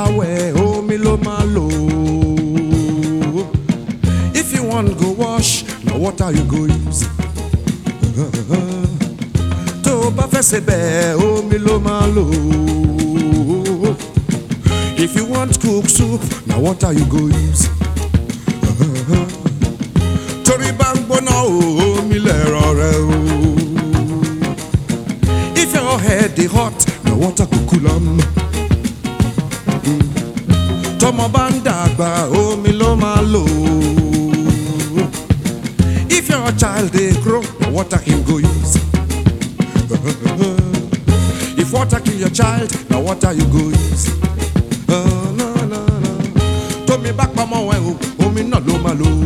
wẹ̀ omi ló máa lò. If you want go wash, na water you go use. Tó bá fẹ́ sebẹ̀ omi ló máa lò. If you want cook soup, na water you go use. Torí bá ń gbóná omi lẹ̀rọ rẹ o. If your head dey hot, na water go cool am. Tọ́mọ bá ń dàgbà omi ló máa lò. If your child dey grow, na water him go use. If water kill your child, na water you go use. Tómi bá pamọ́ ẹ̀ o, omi náà ló máa lò.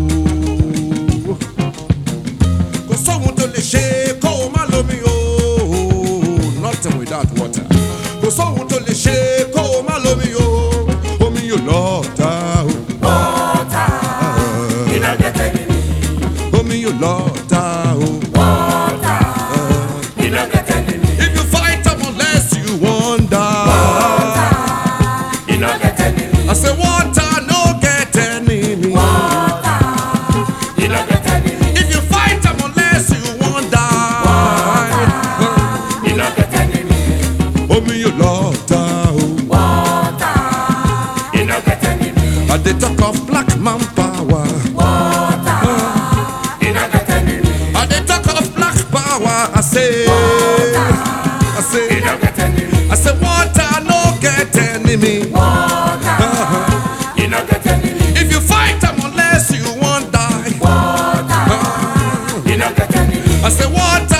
Kò sóhun tó lè ṣe kó o má lómi o. Nothing without water. Kò sóhun tó lè ṣe kó o má lómi o. Omi yóò lọ́ọ̀ta o. Water, iná gẹ̀tẹ̀ nìyí. Omi yóò lọ́ọ̀ta o. Water, iná gẹ̀tẹ̀ nìyí. If you fight them unless you wonder. Water, iná gẹ̀tẹ̀ nìyí. I say water no get enemy. Water, iná gẹ̀tẹ̀ nìyí. If you fight them unless you wonder. Iná gẹ̀tẹ̀ nìyí. Omi yóò lọ́ọ̀ta o. Water, iná gẹ̀tẹ̀ nìyí. I dey talk of black man power. Water, iná gẹ̀tẹ̀ nìyí. I dey talk of black power. I say Iná gẹ̀tẹ̀ nìyí. I say water no get enemy. Water, iná gẹ̀tẹ̀ nìyí. If you fight them unless you won't die. Water, iná gẹ̀tẹ̀ nìyí. I say water